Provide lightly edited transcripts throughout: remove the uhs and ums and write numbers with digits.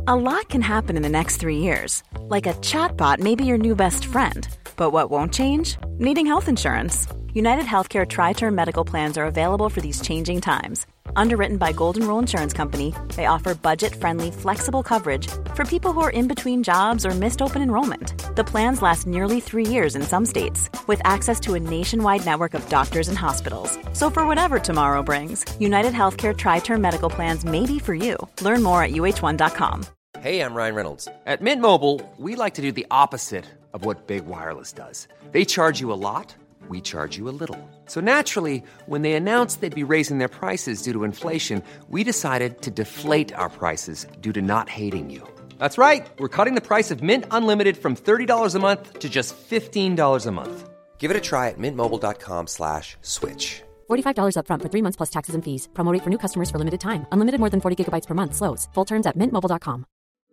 A lot can happen in the next 3 years. Like a chatbot may be your new best friend. But what won't change? Needing health insurance. United Healthcare Tri-Term Medical Plans are available for these changing times. Underwritten by Golden Rule Insurance Company, they offer budget-friendly, flexible coverage for people who are in between jobs or missed open enrollment. The plans last nearly 3 years in some states, with access to a nationwide network of doctors and hospitals. So for whatever tomorrow brings, United Healthcare Tri-Term Medical Plans may be for you. Learn more at uh1.com. Hey, I'm Ryan Reynolds. At Mint Mobile, we like to do the opposite of what Big Wireless does. They charge you a lot, we charge you a little. So naturally, when they announced they'd be raising their prices due to inflation, we decided to deflate our prices due to not hating you. That's right. We're cutting the price of Mint Unlimited from $30 a month to just $15 a month. Give it a try at mintmobile.com/switch. $45 up front for 3 months plus taxes and fees. Promo rate for new customers for limited time. Unlimited more than 40 gigabytes per month. Slows full terms at mintmobile.com.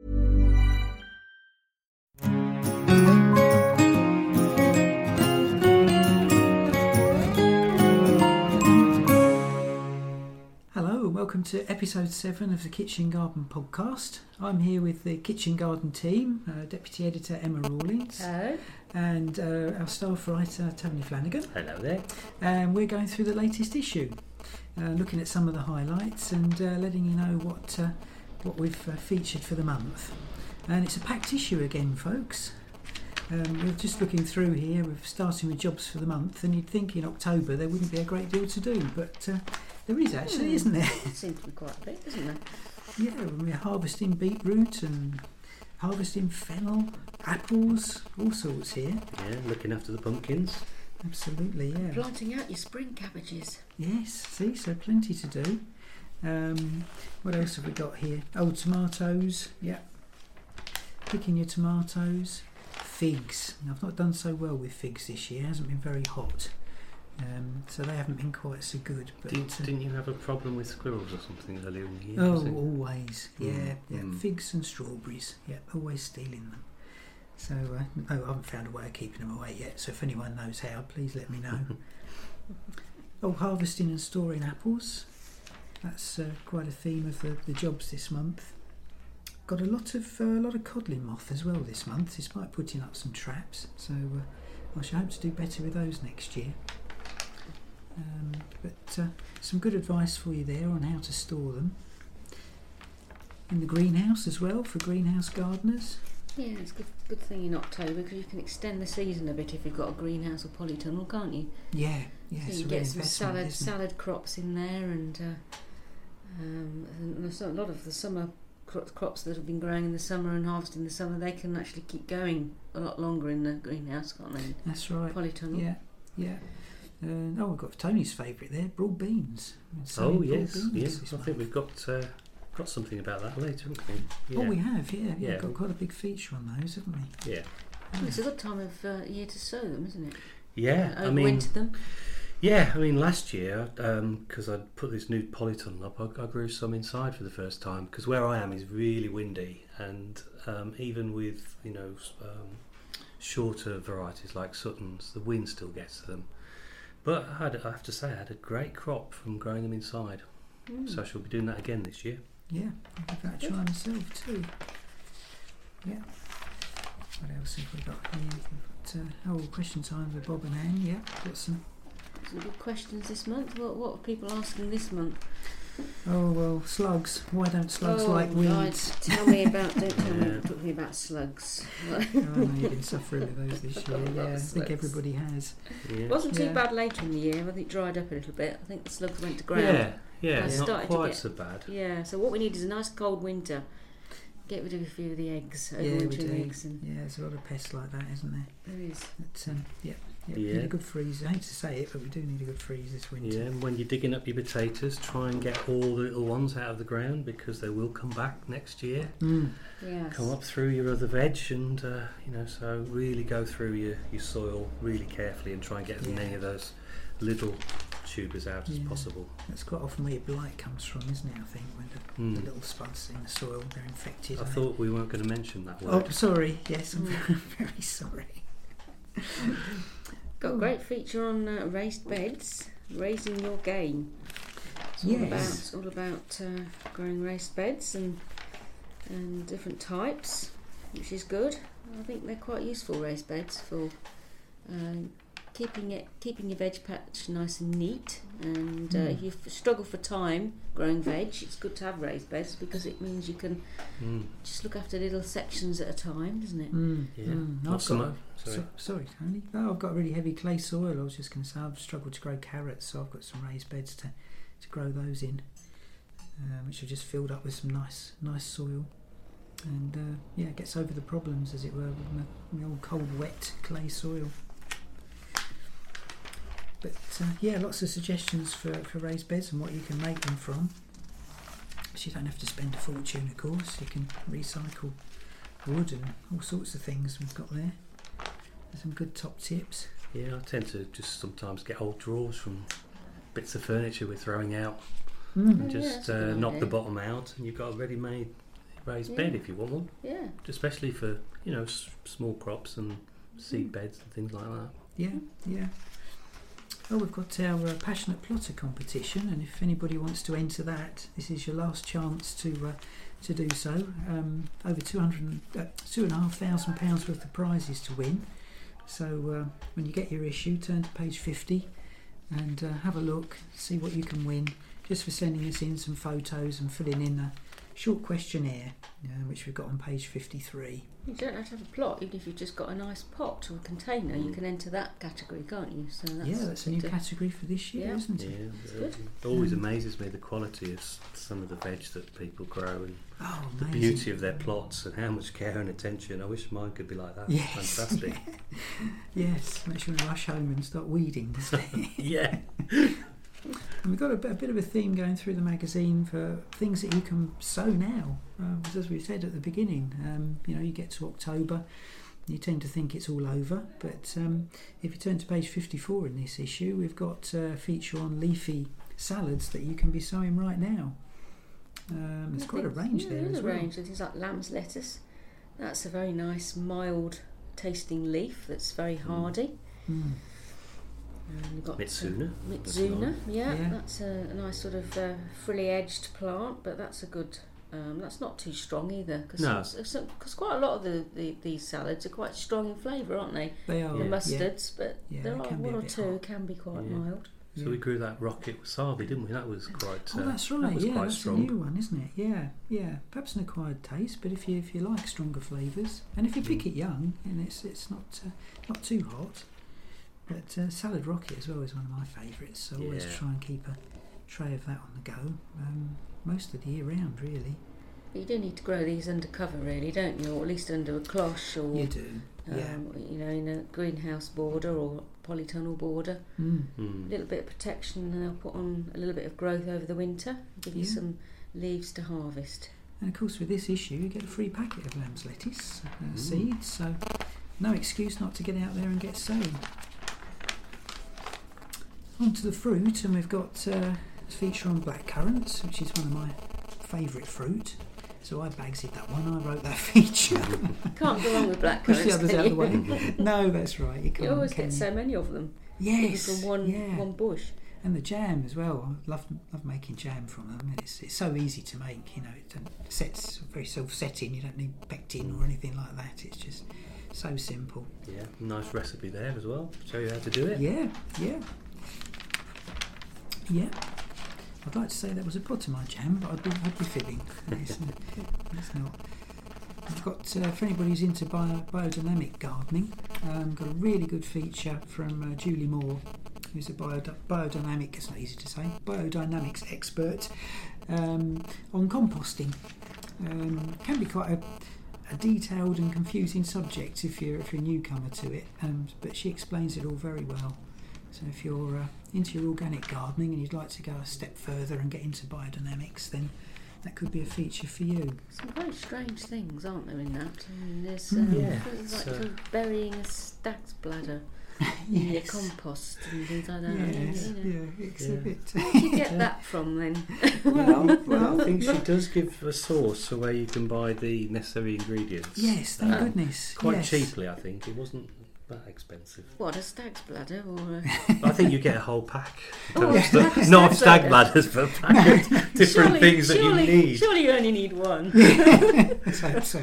Hello, welcome to episode 7 of the Kitchen Garden podcast. I'm here with the Kitchen Garden team, Deputy Editor Emma Rawlings. Hello. And our staff writer Tony Flanagan. Hello there. And we're going through the latest issue, looking at some of the highlights and letting you know what we've featured for the month. And it's a packed issue again, folks. We're just looking through here, we're starting with jobs for the month, and you'd think in October there wouldn't be a great deal to do, but there is actually, isn't there? It seems to be quite a bit, doesn't there? Yeah, we're harvesting beetroot and harvesting fennel, apples, all sorts here. Yeah, looking after the pumpkins. Absolutely, yeah. Planting out your spring cabbages. Yes, see, so plenty to do. What else have we got here? Oh, tomatoes, yeah. Picking your tomatoes. Figs. I've not done so well with figs this year. It hasn't been very hot. So they haven't been quite so good. But didn't you have a problem with squirrels or something earlier in the year? Oh, always. Yeah. Mm. Figs and strawberries. Yeah, always stealing them. So I haven't found a way of keeping them away yet. So if anyone knows how, please let me know. Harvesting and storing apples. That's quite a theme of the jobs this month. Got a lot of codling moth as well this month, despite putting up some traps. So I shall hope to do better with those next year. But some good advice for you there on how to store them. In the greenhouse as well, for greenhouse gardeners. Yeah, it's a good thing in October because you can extend the season a bit if you've got a greenhouse or polytunnel, can't you? Yeah. So you get some salad crops in there, and a lot of the summer crops that have been growing in the summer and harvested in the summer, they can actually keep going a lot longer in the greenhouse, can't they? That's right. Polytunnel. Yeah. We've got Tony's favourite there, broad beans. Oh yes. I think we've got something about that later, haven't we? Yeah. Oh, we have. Yeah. We've got quite a big feature on those, haven't we? Yeah. It's a good time of year to sow them, isn't it? Yeah. Overwinter them. Yeah, last year, because I'd put this new polytunnel up, I grew some inside for the first time, because where I am is really windy, and even with shorter varieties like Suttons, the wind still gets to them. But I have to say, I had a great crop from growing them inside, so I shall be doing that again this year. Yeah, I'll give that a try myself too. Yeah. What else have we got here? We've got question time with Bob and Anne. Yeah, got some good questions this month. What are people asking this month? Oh well, slugs. Why don't slugs like weeds? Tell me about. Don't tell me. Talk me about slugs. Oh no, you've been suffering with those this year. Yeah, I think everybody has. Yeah. It wasn't too bad later in the year. I think it dried up a little bit. I think the slugs went to ground. Yeah, not quite so bad. Yeah. So what we need is a nice cold winter. Get rid of a few of the eggs. Overwintering eggs. There's a lot of pests like that, isn't there? There is. But, we need a good freeze. I hate to say it, but we do need a good freeze this winter. Yeah, and when you're digging up your potatoes, try and get all the little ones out of the ground, because they will come back next year. Yes. Come up through your other veg, and so really go through your soil really carefully and try and get as many of those little tubers out as possible. That's quite often where your blight comes from, isn't it? I think when the little spuds in the soil, they're infected. I thought we weren't going to mention that word. Oh, sorry. Yes, I'm very sorry. Got a great feature on raised beds, raising your game. It's all about growing raised beds, and and different types, which is good. I think they're quite useful, raised beds, for keeping your veg patch nice and neat. And if you struggle for time growing veg, it's good to have raised beds because it means you can just look after little sections at a time, doesn't it? Sorry, Tony. Oh, I've got really heavy clay soil. I was just going to say I've struggled to grow carrots, so I've got some raised beds to grow those in, which are just filled up with some nice soil. And it gets over the problems, as it were, with the old cold, wet clay soil. But lots of suggestions for raised beds and what you can make them from. So you don't have to spend a fortune, of course. You can recycle wood and all sorts of things we've got there. There's some good top tips. Yeah, I tend to just sometimes get old drawers from bits of furniture we're throwing out and just knock the bottom out, and you've got a ready-made raised bed if you want one. Yeah. Especially for, small crops and seed beds and things like that. Yeah. Oh, we've got our Passionate Plotter competition, and if anybody wants to enter that, this is your last chance to do so. Over £2,500 worth of prizes to win. So when you get your issue, turn to page 50 and have a look, see what you can win, just for sending us in some photos and filling in a short questionnaire, which we've got on page 53. You don't have to have a plot, even if you've just got a nice pot or a container, you can enter that category, can't you? So that's a new category for this year, isn't it? Yeah, it always amazes me the quality of some of the veg that people grow and the beauty of their plots and how much care and attention. I wish mine could be like that. Yes. Fantastic. Yes, makes you want to rush home and start weeding, doesn't it? Yeah. And we've got a bit of a theme going through the magazine for things that you can sow now. As we said at the beginning, you get to October, you tend to think it's all over, but if you turn to page 54 in this issue, we've got a feature on leafy salads that you can be sowing right now. There's quite a range there as well. There's a range of things like lamb's lettuce. That's a very nice, mild tasting leaf that's very hardy. You've got Mitsuna. That's a nice sort of frilly edged plant, but that's a good. That's not too strong either, because quite a lot of these salads are quite strong in flavour, aren't they? They are. The mustards, but there are one or two can be quite mild. So we grew that rocket wasabi, didn't we? That was quite. That's right. That was quite that's strong. a new one, isn't it? Yeah. Perhaps an acquired taste, but if you like stronger flavours, and if you pick it young, and it's not too hot. But salad rocket as well is one of my favourites, so I always try and keep a tray of that on the go most of the year round, really. But you do need to grow these under cover, really, don't you? Or at least under a cloche, or you do, in a greenhouse border or polytunnel border. A little bit of protection, and they'll put on a little bit of growth over the winter, give you some leaves to harvest. And of course, with this issue, you get a free packet of lamb's lettuce seeds, so no excuse not to get out there and get sown. On to the fruit, and we've got a feature on blackcurrants, which is one of my favourite fruit. So I bagsed that one. I wrote that feature. Can't go wrong with blackcurrants. Push the others out of the way. No, that's right. You can't. You always get so many of them. Yes, from one bush. And the jam as well. I love making jam from them. It's so easy to make. It's very self-setting. You don't need pectin or anything like that. It's just so simple. Yeah, nice recipe there as well. Show you how to do it. Yeah. I'd like to say that was a pot of my jam, but I'd be fibbing. It's not. I've got, for anybody who's into biodynamic gardening, got a really good feature from Julie Moore, who's a biodynamic, it's not easy to say, biodynamics expert on composting. Can be quite a detailed and confusing subject if you're a newcomer to it, but she explains it all very well. So if you're into your organic gardening and you'd like to go a step further and get into biodynamics, then that could be a feature for you. Some very strange things, aren't there, in that? I mean, there's like burying a stag's bladder in your compost and things like that. It's a bit... Where did you get that from, then? Well, I think she does give a source where you can buy the necessary ingredients. Yes, thank goodness. Quite cheaply, I think. It wasn't that expensive. What, a stag's bladder or? I think you get a whole pack. Oh, Not of stag bladders, but a pack of different things that you need. Surely you only need one. Let's hope so.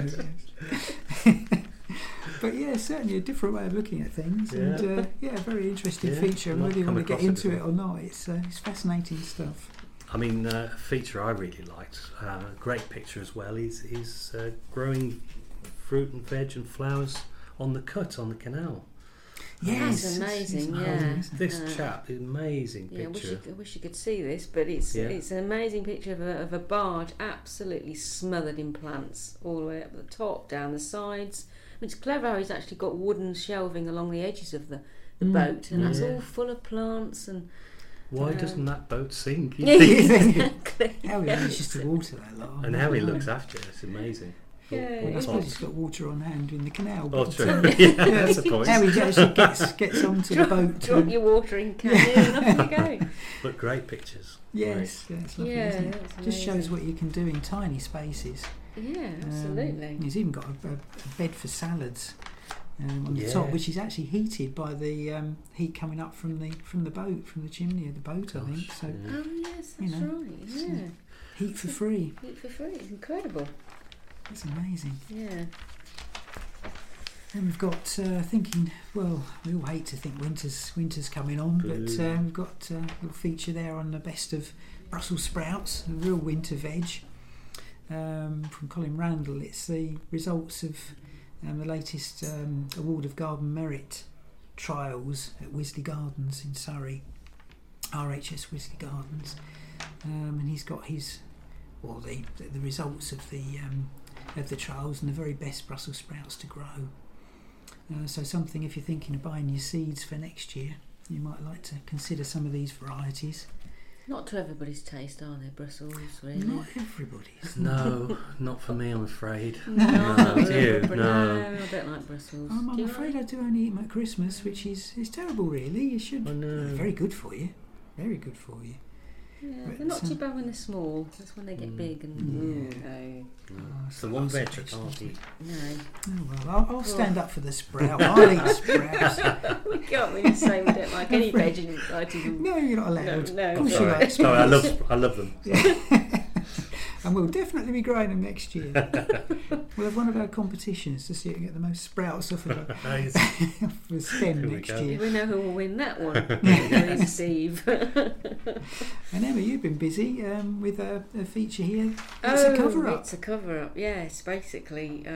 But yeah, certainly a different way of looking at things, and a very interesting feature. I really want to get into it or not. It's fascinating stuff. I mean, a feature I really liked, a great picture as well, is growing fruit and veg and flowers on the cut on the canal. Yes, that's amazing. This chap, amazing picture. I wish you could see this, but it's an amazing picture of a barge absolutely smothered in plants all the way up the top, down the sides. I mean, it's clever how he's actually got wooden shelving along the edges of the boat, and that's all full of plants. And why doesn't that boat sink? Exactly. How he manages to water that lot. And how he looks after it, it's amazing. I suppose he's got water on hand in the canal. Oh, true. That's the point. How he actually gets onto the boat. Drop your watering can in and off you go. But great pictures. Yes, it's lovely, isn't it? Just shows what you can do in tiny spaces. Yeah, absolutely. He's even got a bed for salads on the top, which is actually heated by the heat coming up from the boat, from the chimney of the boat, I think. So, oh yes, that's right. Yeah, heat for free. Heat for free. It's incredible. It's amazing. Yeah. And we've got thinking. Well, we all hate to think winter's coming on, but we've got a little feature there on the best of Brussels sprouts, a real winter veg. From Colin Randall. It's the results of the latest Award of Garden Merit trials at Wisley Gardens in Surrey, RHS Wisley Gardens, and he's got the results of the trials and the very best Brussels sprouts to grow. So something, if you're thinking of buying your seeds for next year, you might like to consider some of these varieties. Not to everybody's taste, are they, Brussels, really? Not everybody's. No, not for me, I'm afraid. No, No, I don't like Brussels. I'm afraid I do only eat them at Christmas, which is terrible, really. You should. They're very good for you. Very good for you. Yeah, they're not too bad when they're small. That's when they get big and It's the one veg I can't eat. No. Oh well, I'll stand up for the sprout. I'll eat sprouts. We can't really say we don't like any veg in society. No, you're not allowed. No, of course sorry. you like Sorry, I love them. And we'll definitely be growing them next year. We'll have one of our competitions to see who can get the most sprouts off of the stem next year. We know who will win that one. Steve. And Emma, you've been busy with a feature here. It's a cover-up. It's a cover-up, yes. Basically,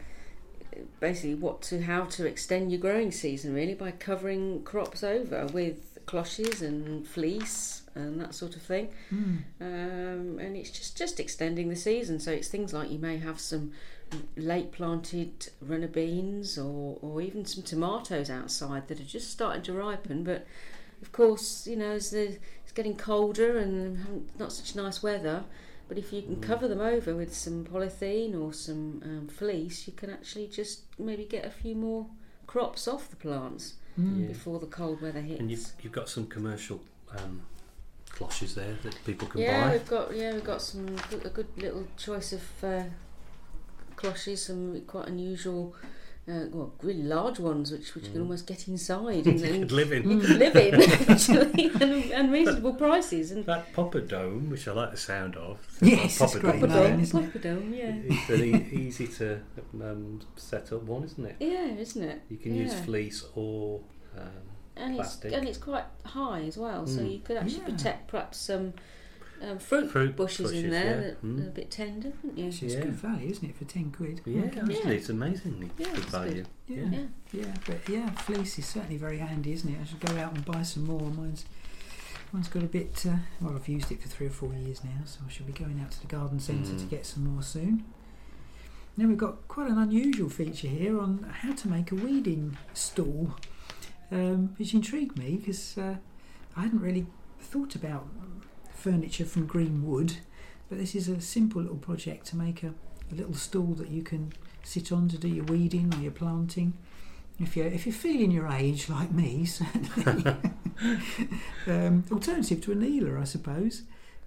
how to extend your growing season, really, by covering crops over with cloches and fleece and that sort of thing. And it's just extending the season. So it's things like you may have some late planted runner beans or even some tomatoes outside that are just starting to ripen, but of course, you know, it's getting colder and not such nice weather, but if you can cover them over with some polythene or some fleece, you can actually just maybe get a few more crops off the plants before the cold weather hits. And you've got some commercial cloches there that people can buy. We've got a good little choice of cloches, some quite unusual, really large ones, which you can almost get inside and you could live in. You could live in actually, and reasonable prices. And that Popperdome, which I like the sound of. Yes, it's great name, isn't it? Popperdome, yeah. It's an easy to set up one, isn't it? Yeah, isn't it? You can use fleece or plastic. It's quite high as well, so you could actually protect perhaps some fruit bushes in there that are a bit tender, wouldn't you? It's good value, isn't it, for £10? Yeah, actually, it's amazingly good value. But fleece is certainly very handy, isn't it? I should go out and buy some more. Mine's got a bit. I've used it for 3 or 4 years now, so I shall be going out to the garden centre to get some more soon. Now we've got quite an unusual feature here on how to make a weeding stool, which intrigued me because I hadn't really thought about furniture from green wood, but this is a simple little project to make a little stool that you can sit on to do your weeding or your planting. If you're feeling your age like me, certainly. Alternative to a kneeler, I suppose.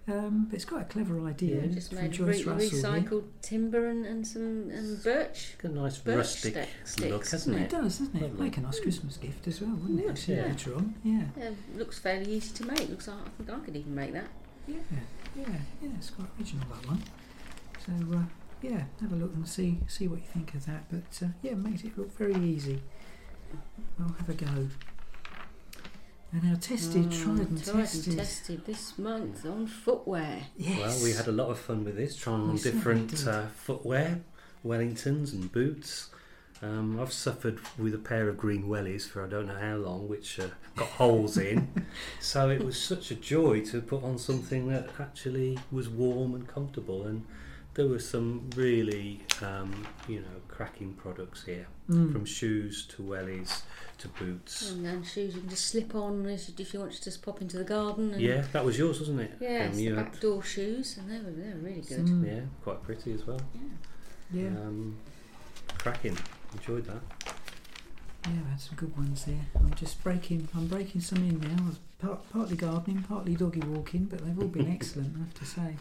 But it's quite a clever idea. Just from made Joyce Russell here. recycled timber and some birch. It's a nice Birch rustic sticks. look, hasn't It it? does, doesn't it? Lovely. Make a nice Christmas gift as well, wouldn't it? Actually, yeah. later on, yeah. Looks fairly easy to make. Looks like I think I could even make that. Yeah, it's quite original, that one. So, yeah, have a look and see what you think of that. But, yeah, makes it look very easy. I'll have a go. And our tried and tested this month on footwear. Yes. Well, we had a lot of fun with this, trying on We certainly different did. footwear, Wellingtons and boots. I've suffered with a pair of green wellies for I don't know how long, which got holes in. So it was such a joy to put on something that actually was warm and comfortable. And there were some really, cracking products here, from shoes to wellies to boots. And shoes you can just slip on if you want to just pop into the garden. And Yeah, that was yours, wasn't it? Yeah, it's the you back door shoes, and they were really good. Yeah, quite pretty as well. Yeah. Cracking. Enjoyed that. Yeah, I had some good ones there. I'm breaking some in now. Partly gardening, partly doggy walking, but they've all been excellent, I have to say.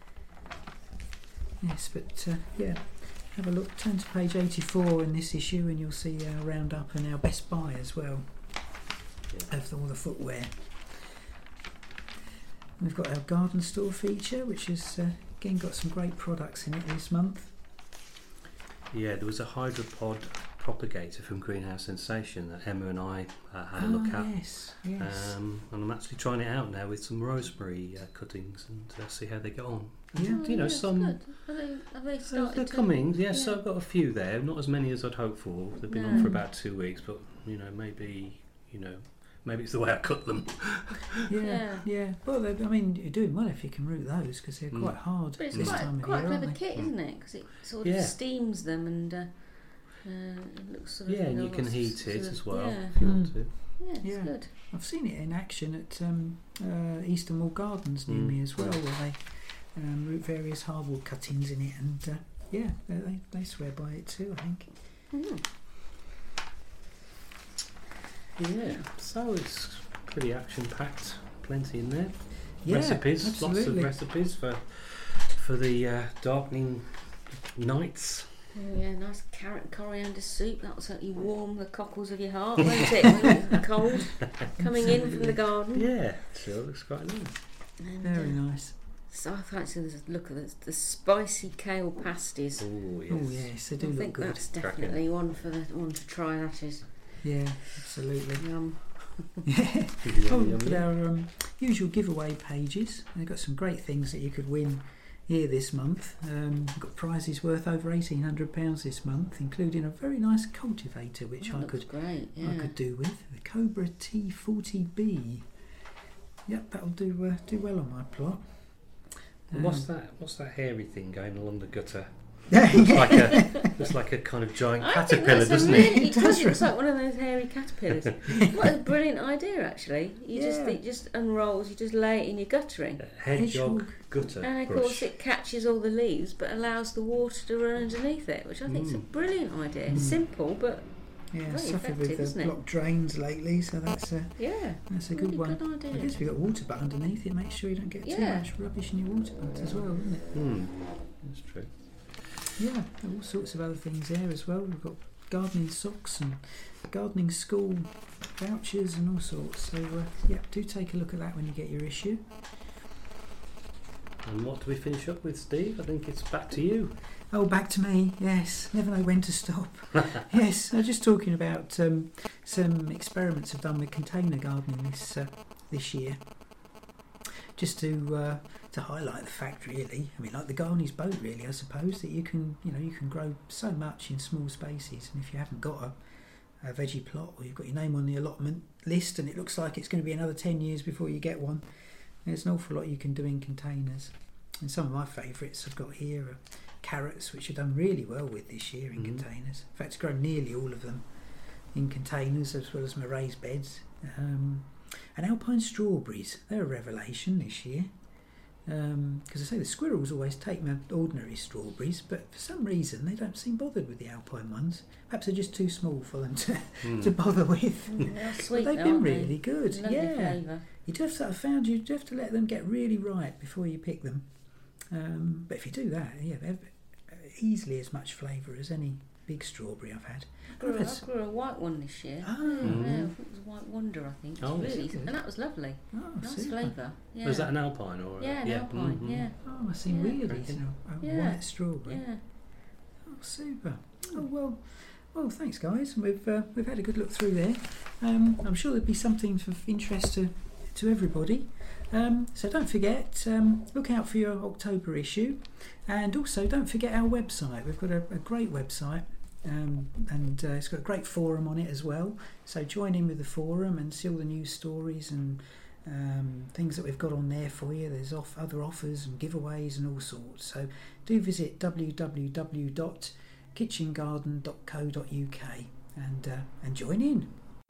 Yes, but have a look. Turn to page 84 in this issue, and you'll see our roundup and our best buy as well of all the footwear. We've got our garden store feature, which has again got some great products in it this month. Yeah, there was a hydropod propagator from Greenhouse Sensation that Emma and I had a look at. Yes. And I'm actually trying it out now with some rosemary cuttings and see how they get on. Yeah. Some. Good. Have they started? They're coming. Yes, so I've got a few there. Not as many as I'd hoped for. They've been on for about 2 weeks, but maybe it's the way I cut them. Yeah. Well, you're doing well if you can root those because they're quite hard But it's this time of quite year, a clever aren't they? kit, isn't it? Because it sort of steams them and it looks sort of. And you can heat it as well Yeah. if you want to. Yeah, it's good. I've seen it in action at Eastern Wall Gardens near me as well, where they root various hardwood cuttings in it, and they swear by it too, I think. Yeah, so it's pretty action-packed. Plenty in there. Yeah, Recipes, absolutely. lots of recipes for the darkening nights. Oh, yeah, nice carrot and coriander soup. That'll certainly warm the cockles of your heart, won't it? When it's cold coming in from the garden. Yeah, sure, looks quite nice. And, Very nice. So I fancy look at the spicy kale pasties. Oh yes. Oh yes, they do I look think good. that's definitely one to try. That is. Yeah, absolutely. Yum. But our usual giveaway pages, they've got some great things that you could win here this month. We've got prizes worth over £1,800 this month, including a very nice cultivator, which I could do with the Cobra T40B. Yep, that'll do well on my plot. And what's that hairy thing going along the gutter? Yeah, Looks like a kind of giant I think caterpillar, that's doesn't it it? does. It looks like one of those hairy caterpillars. What a brilliant idea, actually. It just unrolls, you just lay it in your guttering. Hedgehog gutter And of brush. course it catches all the leaves but allows the water to run underneath it, which I think is a brilliant idea. Simple but yeah, very suffered effective, with isn't it? blocked drains lately, so that's a really good one. good idea. I guess if you've got a water butt underneath it, make sure you don't get too much rubbish in your water butt as well, isn't it? That's true. Yeah, all sorts of other things there as well. We've got gardening socks and gardening school vouchers and all sorts. So do take a look at that when you get your issue. And what do we finish up with, Steve? I think it's back to you. Oh, back to me. Yes, never know when to stop. Yes, I was just talking about some experiments I've done with container gardening this year. Just to highlight the fact, really, I mean, like the Garney's boat, really, I suppose, that you can grow so much in small spaces, and if you haven't got a veggie plot, or you've got your name on the allotment list, and it looks like it's going to be another 10 years before you get one, there's an awful lot you can do in containers. And some of my favourites I've got here are carrots, which have done really well with this year in containers. In fact, I've grown nearly all of them in containers, as well as my raised beds. And alpine strawberries, they're a revelation this year. Because I say the squirrels always take my ordinary strawberries, but for some reason they don't seem bothered with the alpine ones. Perhaps they're just too small for them to bother with. They're sweet, But they've been really good. Lovely Yeah, flavour. you just sort of found you have to let them get really ripe before you pick them. But if you do that, yeah, they're easily as much flavour as any big strawberry I've had. I grew a white one this year. Oh. Yeah, I think it was White Wonder, I think. Oh, Really, good. and that was lovely. Oh, Nice super. flavour. Yeah. Was that an alpine or? Yeah, an alpine. mhm. Yeah. Oh, I seem Yeah. weird eating a Yeah. white strawberry. Yeah. Oh, super. Oh, well, thanks, guys. We've had a good look through there. I'm sure there'll be something of interest to everybody. So don't forget, look out for your October issue, and also don't forget our website. We've got a great website, and it's got a great forum on it as well. So join in with the forum and see all the news stories and things that we've got on there for you. There's other offers and giveaways and all sorts. So do visit www.kitchengarden.co.uk and join in.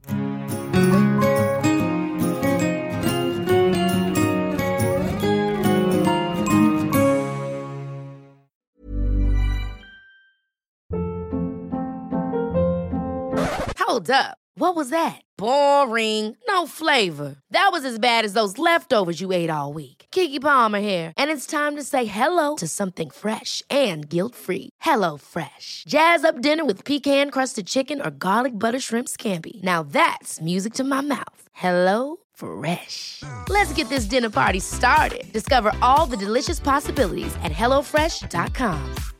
Hold up. What was that? Boring. No flavor. That was as bad as those leftovers you ate all week. Keke Palmer here, and it's time to say hello to something fresh and guilt-free. Hello Fresh. Jazz up dinner with pecan-crusted chicken or garlic butter shrimp scampi. Now that's music to my mouth. Hello Fresh. Let's get this dinner party started. Discover all the delicious possibilities at HelloFresh.com.